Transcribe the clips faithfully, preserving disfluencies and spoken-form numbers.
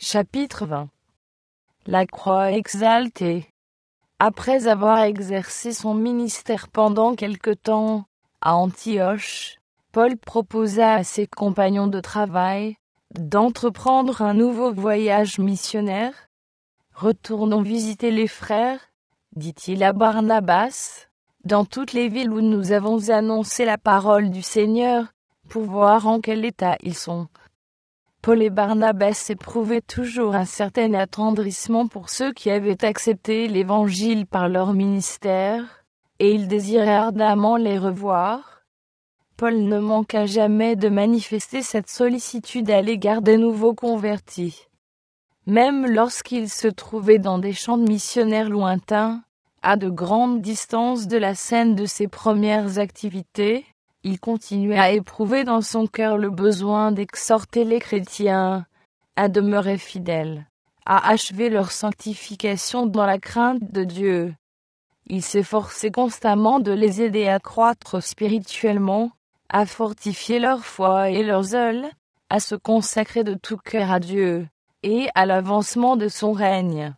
Chapitre vingt. La croix exaltée. Après avoir exercé son ministère pendant quelque temps à Antioche, Paul proposa à ses compagnons de travail d'entreprendre un nouveau voyage missionnaire. « Retournons visiter les frères, dit-il à Barnabas, dans toutes les villes où nous avons annoncé la parole du Seigneur, pour voir en quel état ils sont. » Paul et Barnabas éprouvaient toujours un certain attendrissement pour ceux qui avaient accepté l'Évangile par leur ministère, et ils désiraient ardemment les revoir. Paul ne manqua jamais de manifester cette sollicitude à l'égard des nouveaux convertis. Même lorsqu'il se trouvait dans des champs missionnaires lointains, à de grandes distances de la scène de ses premières activités, il continuait à éprouver dans son cœur le besoin d'exhorter les chrétiens à demeurer fidèles, à achever leur sanctification dans la crainte de Dieu. Il s'efforçait constamment de les aider à croître spirituellement, à fortifier leur foi et leur zèle, à se consacrer de tout cœur à Dieu et à l'avancement de son règne.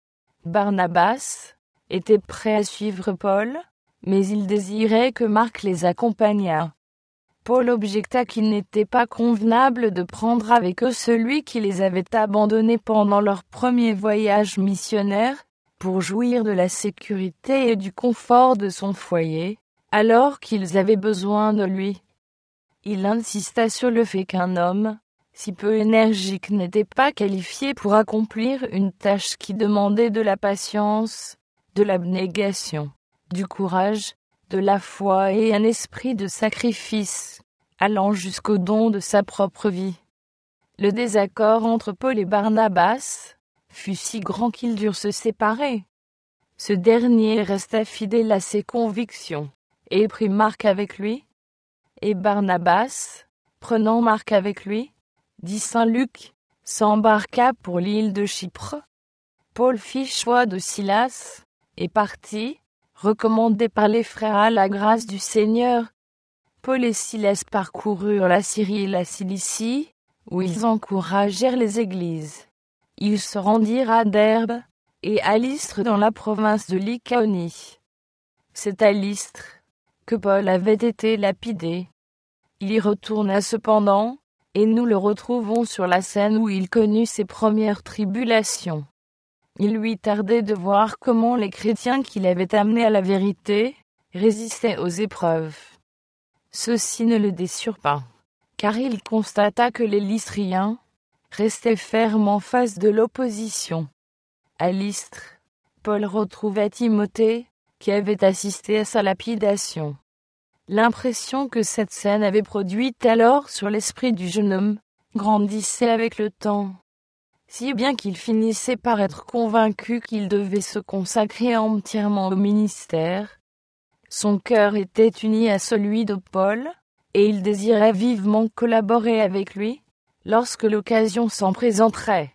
Barnabas était prêt à suivre Paul, mais il désirait que Marc les accompagnât. Paul objecta qu'il n'était pas convenable de prendre avec eux celui qui les avait abandonnés pendant leur premier voyage missionnaire, pour jouir de la sécurité et du confort de son foyer, alors qu'ils avaient besoin de lui. Il insista sur le fait qu'un homme, si peu énergique, n'était pas qualifié pour accomplir une tâche qui demandait de la patience, de l'abnégation, du courage, de la foi et un esprit de sacrifice, allant jusqu'au don de sa propre vie. Le désaccord entre Paul et Barnabas fut si grand qu'ils durent se séparer. Ce dernier resta fidèle à ses convictions, et prit Marc avec lui. Et Barnabas, prenant Marc avec lui, dit saint Luc, s'embarqua pour l'île de Chypre. Paul fit choix de Silas, et partit, recommandé par les frères à la grâce du Seigneur. Paul et Silas parcoururent la Syrie et la Cilicie, où ils encouragèrent les églises. Ils se rendirent à Derbe et à Lystre dans la province de Lycaonie. C'est à Lystre que Paul avait été lapidé. Il y retourna cependant, et nous le retrouvons sur la scène où il connut ses premières tribulations. Il lui tardait de voir comment les chrétiens qu'il avait amenés à la vérité résistaient aux épreuves. Ceci ne le déçurent pas, car il constata que les Lystriens restaient fermes en face de l'opposition. À Lystre, Paul retrouva Timothée, qui avait assisté à sa lapidation. L'impression que cette scène avait produite alors sur l'esprit du jeune homme grandissait avec le temps, si bien qu'il finissait par être convaincu qu'il devait se consacrer entièrement au ministère. Son cœur était uni à celui de Paul, et il désirait vivement collaborer avec lui, lorsque l'occasion s'en présenterait.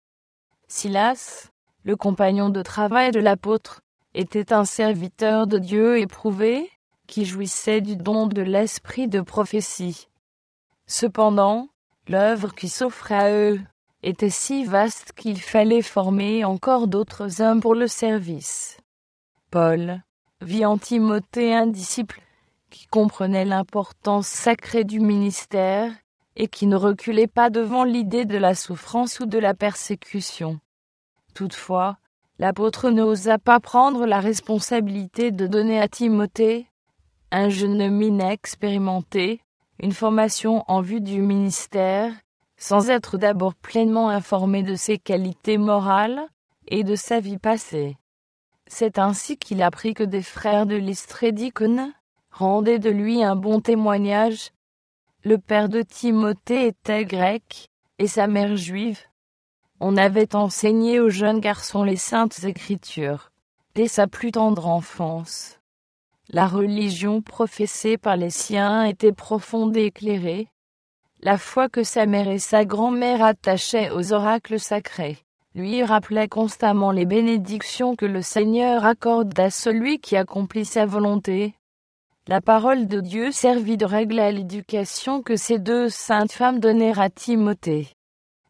Silas, le compagnon de travail de l'apôtre, était un serviteur de Dieu éprouvé, qui jouissait du don de l'esprit de prophétie. Cependant, l'œuvre qui s'offrait à eux était si vaste qu'il fallait former encore d'autres hommes pour le service. Paul vit en Timothée un disciple qui comprenait l'importance sacrée du ministère et qui ne reculait pas devant l'idée de la souffrance ou de la persécution. Toutefois, l'apôtre n'osa pas prendre la responsabilité de donner à Timothée, un jeune homme inexpérimenté, une formation en vue du ministère, sans être d'abord pleinement informé de ses qualités morales et de sa vie passée. C'est ainsi qu'il apprit que des frères de Lystre et d'Icône rendaient de lui un bon témoignage. Le père de Timothée était grec, et sa mère juive. On avait enseigné au jeune garçon les saintes écritures, dès sa plus tendre enfance. La religion professée par les siens était profonde et éclairée. La foi que sa mère et sa grand-mère attachaient aux oracles sacrés lui rappelait constamment les bénédictions que le Seigneur accorde à celui qui accomplit sa volonté. La parole de Dieu servit de règle à l'éducation que ces deux saintes femmes donnèrent à Timothée.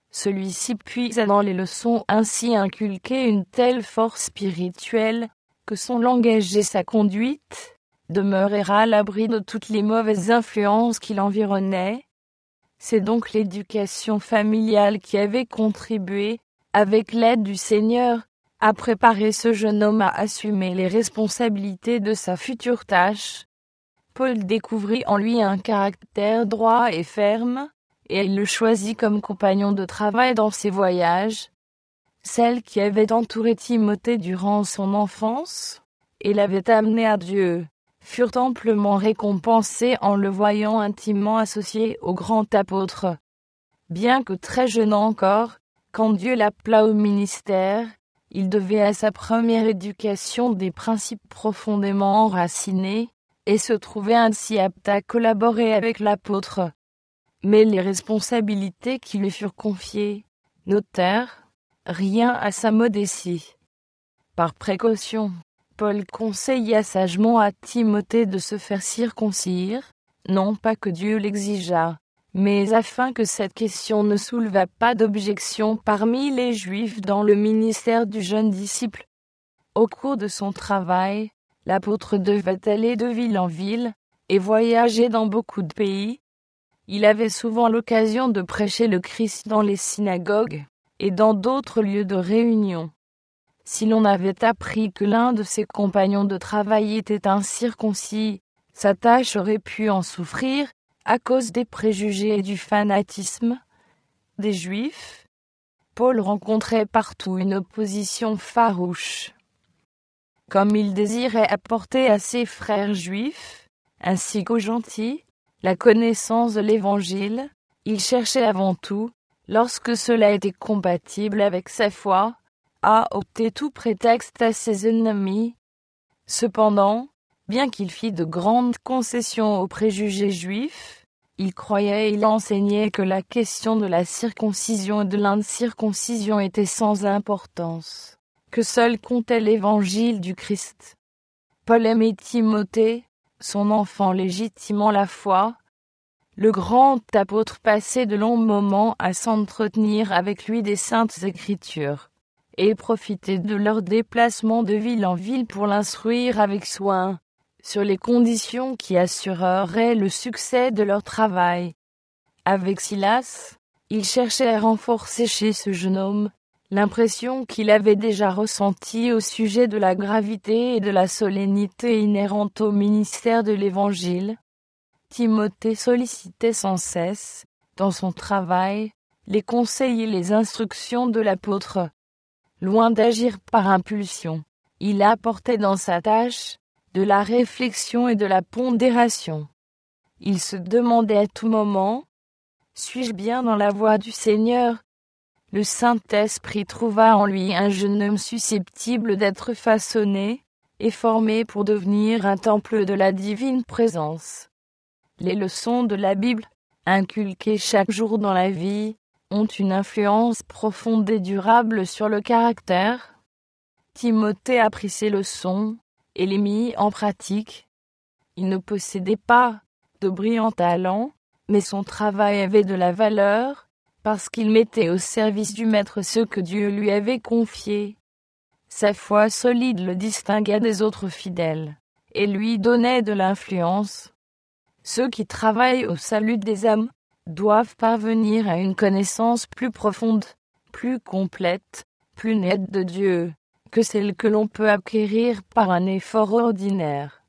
Celui-ci puisa dans les leçons ainsi inculquées une telle force spirituelle, que son langage et sa conduite demeurèrent à l'abri de toutes les mauvaises influences qui l'environnaient. C'est donc l'éducation familiale qui avait contribué, avec l'aide du Seigneur, à préparer ce jeune homme à assumer les responsabilités de sa future tâche. Paul découvrit en lui un caractère droit et ferme, et il le choisit comme compagnon de travail dans ses voyages. Celles qui avaient entouré Timothée durant son enfance, et l'avaient amené à Dieu, furent amplement récompensées en le voyant intimement associé au grand apôtre. Bien que très jeune encore, quand Dieu l'appela au ministère, il devait à sa première éducation des principes profondément enracinés, et se trouvait ainsi apte à collaborer avec l'apôtre. Mais les responsabilités qui lui furent confiées n'ôtèrent rien à sa modestie. Par précaution, Paul conseilla sagement à Timothée de se faire circoncire, non pas que Dieu l'exigeât, mais afin que cette question ne soulevât pas d'objection parmi les Juifs dans le ministère du jeune disciple. Au cours de son travail, l'apôtre devait aller de ville en ville, et voyager dans beaucoup de pays. Il avait souvent l'occasion de prêcher le Christ dans les synagogues, et dans d'autres lieux de réunion. Si l'on avait appris que l'un de ses compagnons de travail était incirconcis, sa tâche aurait pu en souffrir, à cause des préjugés et du fanatisme des Juifs. Paul rencontrait partout une opposition farouche. Comme il désirait apporter à ses frères juifs, ainsi qu'aux gentils, la connaissance de l'Évangile, il cherchait avant tout, lorsque cela était compatible avec sa foi, à ôter tout prétexte à ses ennemis. Cependant, bien qu'il fît de grandes concessions aux préjugés juifs, il croyait et il enseignait que la question de la circoncision et de l'incirconcision était sans importance, que seul comptait l'évangile du Christ. Paul aimait Timothée, son enfant légitimant la foi. Le grand apôtre passait de longs moments à s'entretenir avec lui des saintes écritures, et profitait de leur déplacement de ville en ville pour l'instruire avec soin sur les conditions qui assureraient le succès de leur travail. Avec Silas, il cherchait à renforcer chez ce jeune homme l'impression qu'il avait déjà ressentie au sujet de la gravité et de la solennité inhérentes au ministère de l'Évangile. Timothée sollicitait sans cesse, dans son travail, les conseils et les instructions de l'apôtre. Loin d'agir par impulsion, il apportait dans sa tâche de la réflexion et de la pondération. Il se demandait à tout moment, « Suis-je bien dans la voie du Seigneur ?» Le Saint-Esprit trouva en lui un jeune homme susceptible d'être façonné et formé pour devenir un temple de la divine présence. Les leçons de la Bible, inculquées chaque jour dans la vie, ont une influence profonde et durable sur le caractère. Timothée apprit ces leçons et les mit en pratique. Il ne possédait pas de brillants talents, mais son travail avait de la valeur, parce qu'il mettait au service du Maître ce que Dieu lui avait confié. Sa foi solide le distinguait des autres fidèles, et lui donnait de l'influence. Ceux qui travaillent au salut des âmes doivent parvenir à une connaissance plus profonde, plus complète, plus nette de Dieu, que celle que l'on peut acquérir par un effort ordinaire.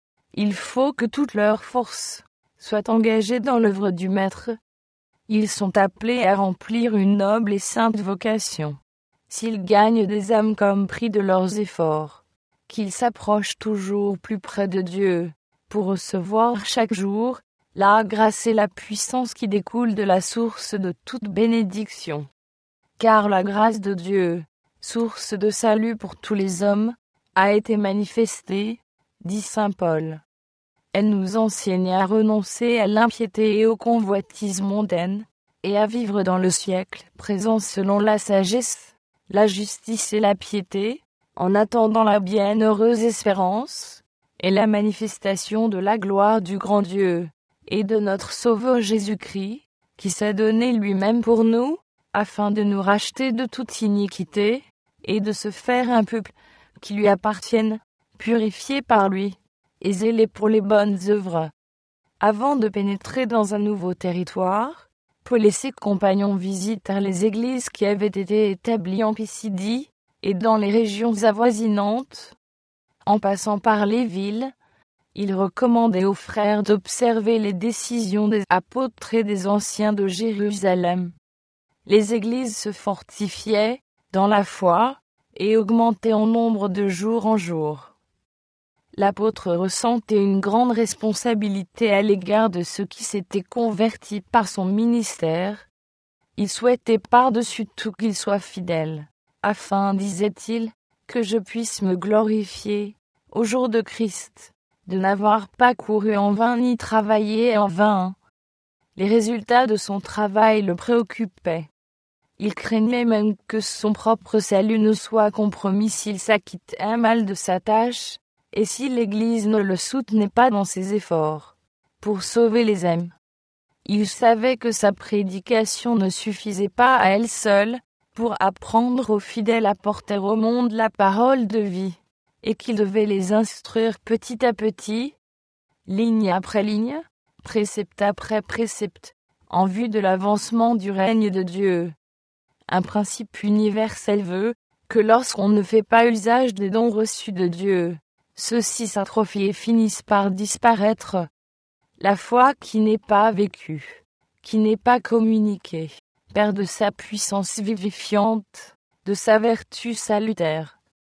Il faut que toute leur force soit engagée dans l'œuvre du Maître. Ils sont appelés à remplir une noble et sainte vocation. S'ils gagnent des âmes comme prix de leurs efforts, qu'ils s'approchent toujours plus près de Dieu, pour recevoir chaque jour la grâce et la puissance qui découlent de la source de toute bénédiction. Car la grâce de Dieu, source de salut pour tous les hommes, a été manifestée, dit saint Paul. Elle nous enseigne à renoncer à l'impiété et aux convoitises mondaines, et à vivre dans le siècle présent selon la sagesse, la justice et la piété, en attendant la bienheureuse espérance, et la manifestation de la gloire du grand Dieu, et de notre Sauveur Jésus-Christ, qui s'est donné lui-même pour nous, afin de nous racheter de toute iniquité, et de se faire un peuple qui lui appartienne, purifié par lui, et zélé pour les bonnes œuvres. Avant de pénétrer dans un nouveau territoire, Paul et ses compagnons visitèrent les églises qui avaient été établies en Pisidie et dans les régions avoisinantes. En passant par les villes, il recommandait aux frères d'observer les décisions des apôtres et des anciens de Jérusalem. Les églises se fortifiaient dans la foi et augmentaient en nombre de jour en jour. L'apôtre ressentait une grande responsabilité à l'égard de ceux qui s'étaient convertis par son ministère. Il souhaitait par-dessus tout qu'ils soient fidèles, afin, disait-il, que je puisse me glorifier, au jour de Christ, de n'avoir pas couru en vain ni travaillé en vain. Les résultats de son travail le préoccupaient. Il craignait même que son propre salut ne soit compromis s'il s'acquittait mal de sa tâche, et si l'Église ne le soutenait pas dans ses efforts pour sauver les âmes. Il savait que sa prédication ne suffisait pas à elle seule pour apprendre aux fidèles à porter au monde la parole de vie, et qu'il devait les instruire petit à petit, ligne après ligne, précepte après précepte, en vue de l'avancement du règne de Dieu. Un principe universel veut que lorsqu'on ne fait pas usage des dons reçus de Dieu, ceux-ci s'atrophient et finissent par disparaître. La foi qui n'est pas vécue, qui n'est pas communiquée, perd de sa puissance vivifiante, de sa vertu salutaire.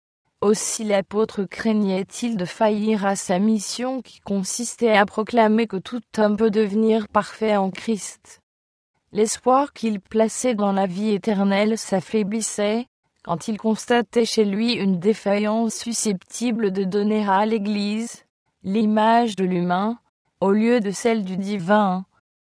Aussi l'apôtre craignait-il de faillir à sa mission qui consistait à proclamer que tout homme peut devenir parfait en Christ. L'espoir qu'il plaçait dans la vie éternelle s'affaiblissait quand il constatait chez lui une défaillance susceptible de donner à l'Église l'image de l'humain au lieu de celle du divin.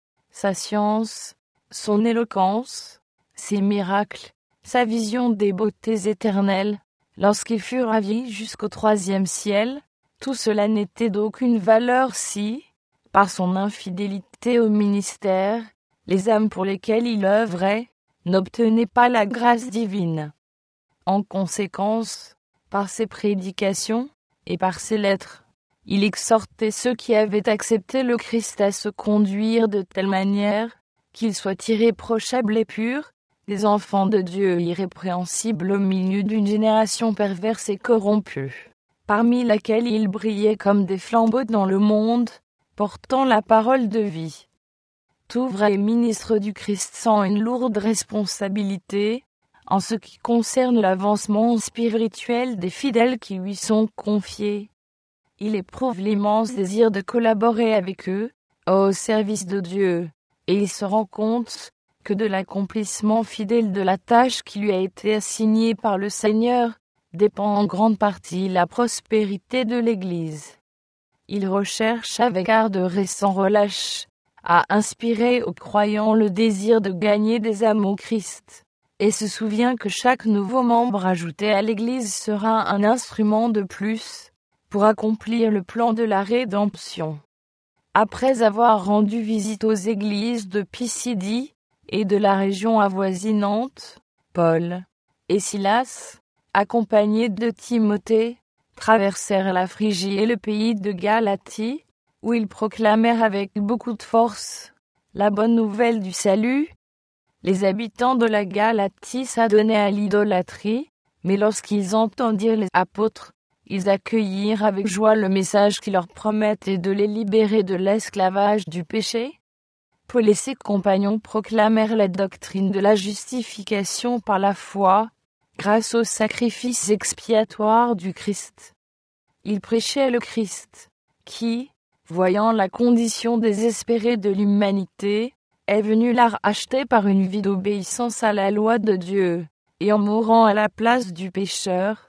Sa science, son éloquence, ses miracles, sa vision des beautés éternelles, lorsqu'il fut ravi jusqu'au troisième ciel, tout cela n'était d'aucune valeur si, par son infidélité au ministère, les âmes pour lesquelles il œuvrait n'obtenaient pas la grâce divine. En conséquence, par ses prédications et par ses lettres, il exhortait ceux qui avaient accepté le Christ à se conduire de telle manière qu'ils soient irréprochables et purs, des enfants de Dieu irrépréhensibles au milieu d'une génération perverse et corrompue, parmi laquelle ils brillaient comme des flambeaux dans le monde, portant la parole de vie. Tout vrai ministre du Christ sent une lourde responsabilité en ce qui concerne l'avancement spirituel des fidèles qui lui sont confiés. Il éprouve l'immense désir de collaborer avec eux, au service de Dieu, et il se rend compte que de l'accomplissement fidèle de la tâche qui lui a été assignée par le Seigneur dépend en grande partie la prospérité de l'Église. Il recherche avec ardeur et sans relâche à inspirer aux croyants le désir de gagner des âmes au Christ, et se souvient que chaque nouveau membre ajouté à l'Église sera un instrument de plus pour accomplir le plan de la rédemption. Après avoir rendu visite aux églises de Pisidie et de la région avoisinante, Paul et Silas, accompagnés de Timothée, traversèrent la Phrygie et le pays de Galatie, où ils proclamèrent avec beaucoup de force la bonne nouvelle du salut. Les habitants de la Galatie s'adonnaient à l'idolâtrie, mais lorsqu'ils entendirent les apôtres, ils accueillirent avec joie le message qui leur promettait de les libérer de l'esclavage du péché. Paul et ses compagnons proclamèrent la doctrine de la justification par la foi, grâce au sacrifice expiatoire du Christ. Ils prêchaient le Christ, qui, voyant la condition désespérée de l'humanité, est venu la racheter par une vie d'obéissance à la loi de Dieu, et en mourant à la place du pécheur.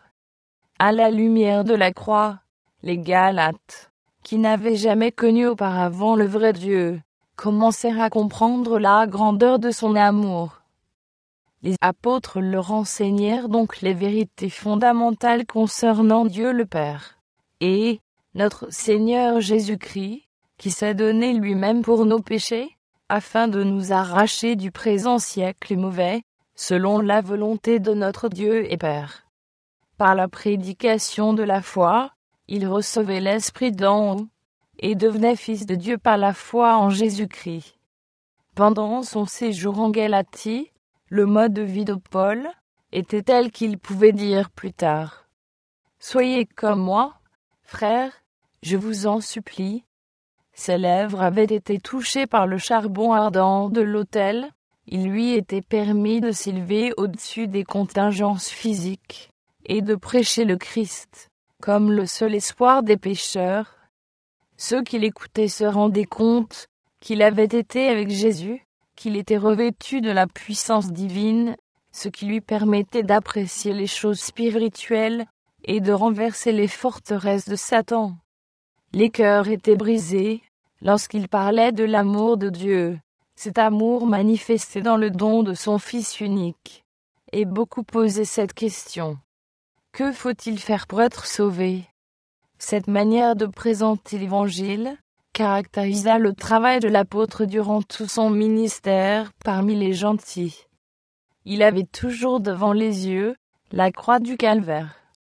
À la lumière de la croix, les Galates, qui n'avaient jamais connu auparavant le vrai Dieu, commencèrent à comprendre la grandeur de son amour. Les apôtres leur enseignèrent donc les vérités fondamentales concernant Dieu le Père, et notre Seigneur Jésus-Christ, qui s'est donné lui-même pour nos péchés, afin de nous arracher du présent siècle mauvais, selon la volonté de notre Dieu et Père. Par la prédication de la foi, il recevait l'Esprit d'en haut, et devenait fils de Dieu par la foi en Jésus-Christ. Pendant son séjour en Galatie, le mode de vie de Paul était tel qu'il pouvait dire plus tard: « Soyez comme moi, frères, je vous en supplie. » Ses lèvres avaient été touchées par le charbon ardent de l'autel. Il lui était permis de s'élever au-dessus des contingences physiques et de prêcher le Christ, comme le seul espoir des pécheurs. Ceux qui l'écoutaient se rendaient compte qu'il avait été avec Jésus, qu'il était revêtu de la puissance divine, ce qui lui permettait d'apprécier les choses spirituelles et de renverser les forteresses de Satan. Les cœurs étaient brisés lorsqu'il parlait de l'amour de Dieu, cet amour manifesté dans le don de son Fils unique. Et beaucoup posaient cette question: que faut-il faire pour être sauvé? Cette manière de présenter l'Évangile caractérisa le travail de l'apôtre durant tout son ministère parmi les gentils. Il avait toujours devant les yeux la croix du calvaire.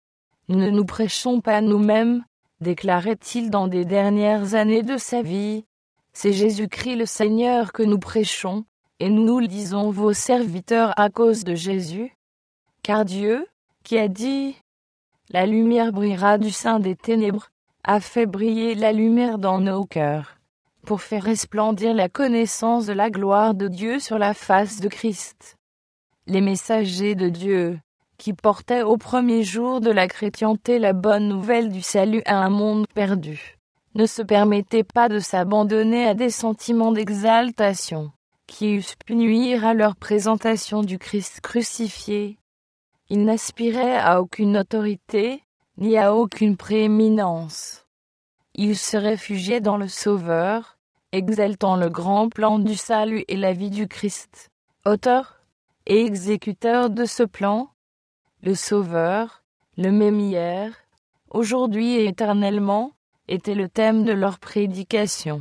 « Nous ne nous prêchons pas nous-mêmes, déclarait-il dans des dernières années de sa vie. C'est Jésus-Christ le Seigneur que nous prêchons, et nous nous le disons vos serviteurs à cause de Jésus. Car Dieu, qui a dit « La lumière brillera du sein des ténèbres », a fait briller la lumière dans nos cœurs, pour faire resplendir la connaissance de la gloire de Dieu sur la face de Christ. Les messagers de Dieu, qui portaient au premier jour de la chrétienté la bonne nouvelle du salut à un monde perdu, ne se permettaient pas de s'abandonner à des sentiments d'exaltation, qui eussent pu nuire à leur présentation du Christ crucifié. Ils n'aspiraient à aucune autorité, ni à aucune prééminence. Ils se réfugiaient dans le Sauveur, exaltant le grand plan du salut et la vie du Christ, auteur et exécuteur de ce plan. Le Sauveur, le même hier, aujourd'hui et éternellement, était le thème de leur prédication.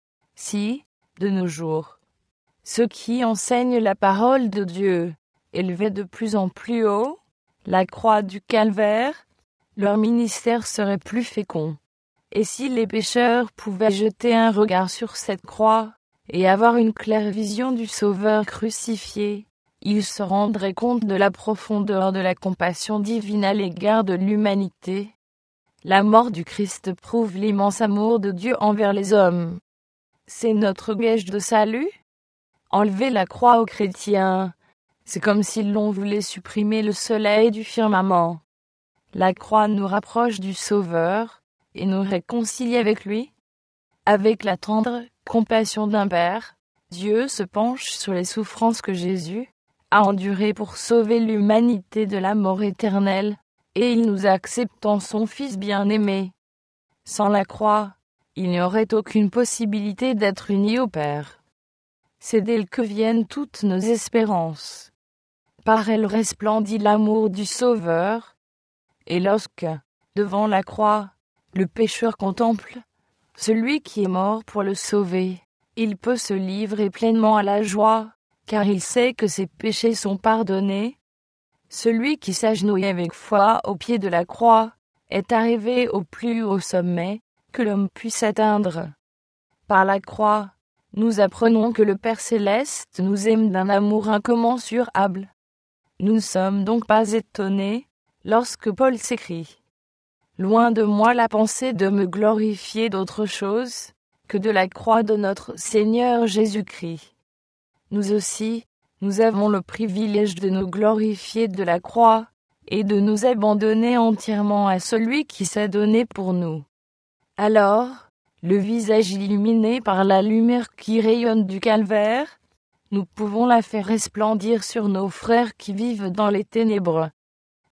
Si, de nos jours, ceux qui enseignent la parole de Dieu élevaient de plus en plus haut la croix du calvaire, leur ministère serait plus fécond. Et si les pécheurs pouvaient jeter un regard sur cette croix et avoir une claire vision du Sauveur crucifié, ils se rendraient compte de la profondeur de la compassion divine à l'égard de l'humanité. La mort du Christ prouve l'immense amour de Dieu envers les hommes. C'est notre gage de salut. Enlever la croix aux chrétiens, c'est comme si l'on voulait supprimer le soleil du firmament. La croix nous rapproche du Sauveur et nous réconcilie avec lui. Avec la tendre compassion d'un Père, Dieu se penche sur les souffrances que Jésus a endurées pour sauver l'humanité de la mort éternelle, et il nous accepte en son Fils bien-aimé. Sans la croix, il n'y aurait aucune possibilité d'être unis au Père. C'est d'elle que viennent toutes nos espérances. Par elle resplendit l'amour du Sauveur, et lorsque, devant la croix, le pécheur contemple celui qui est mort pour le sauver, il peut se livrer pleinement à la joie, car il sait que ses péchés sont pardonnés. Celui qui s'agenouille avec foi au pied de la croix est arrivé au plus haut sommet que l'homme puisse atteindre. Par la croix, nous apprenons que le Père céleste nous aime d'un amour incommensurable. Nous ne sommes donc pas étonnés lorsque Paul s'écrie: « Loin de moi la pensée de me glorifier d'autre chose que de la croix de notre Seigneur Jésus-Christ. » Nous aussi, nous avons le privilège de nous glorifier de la croix et de nous abandonner entièrement à celui qui s'est donné pour nous. Alors, le visage illuminé par la lumière qui rayonne du calvaire, nous pouvons la faire resplendir sur nos frères qui vivent dans les ténèbres,